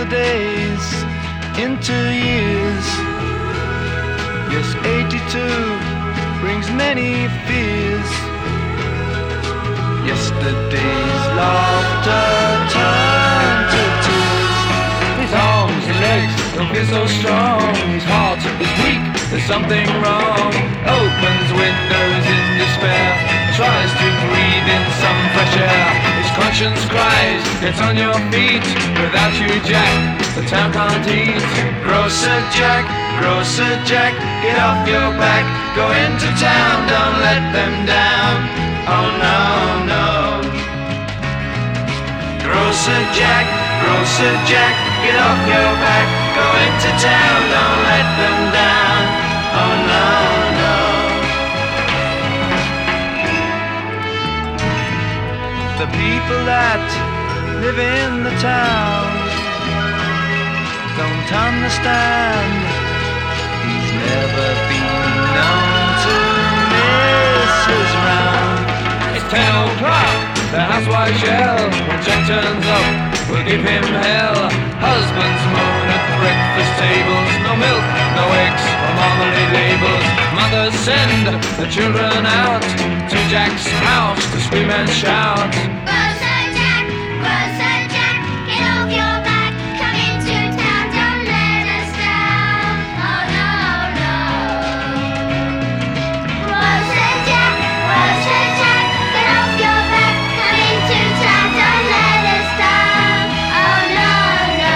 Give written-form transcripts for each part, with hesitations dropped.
days into years. Yes, 82 brings many fears. Yesterday's laughter turned to tears. His arms and legs don't feel so strong. His heart is weak, there's something wrong. Opens windows in despair, tries to breathe in some fresh air. His conscience cries, get on your feet. Without you, Jack, the town can't eat. Grocer Jack, get off your back. Go into town, don't let them down. Oh no, no. Grocer Jack, get off your back. Go into town, don't let them down. Oh no, no. The people that live in the town don't understand. He's never been known to miss his round. It's 10 o'clock, the housewife yell. When Jack turns up, we'll give him hell. Husbands moan at breakfast tables. No milk, no eggs, or marmalade labels. Mothers send the children out to Jack's house to scream and shout. Grocer Jack, get off your back. Come into town, don't let us down. Oh no, no. Grocer Jack, get off your back. Come into town, don't let us down. Oh no, no.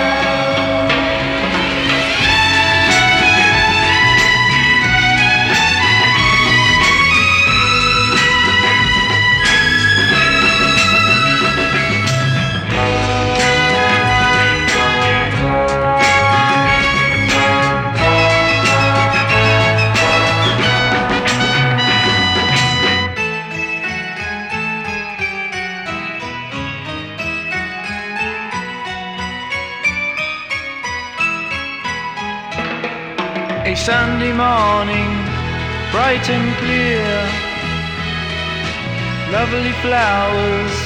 A Sunday morning, bright and clear, lovely flowers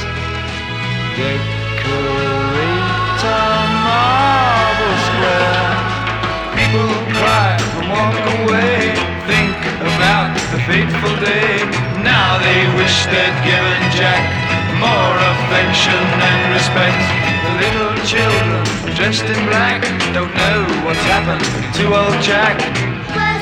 decorate a marble square. People cry and walk away, think about the fateful day. Now they wish they'd given Jack more affection and respect. The little children dressed in black don't know what's happened to old Jack.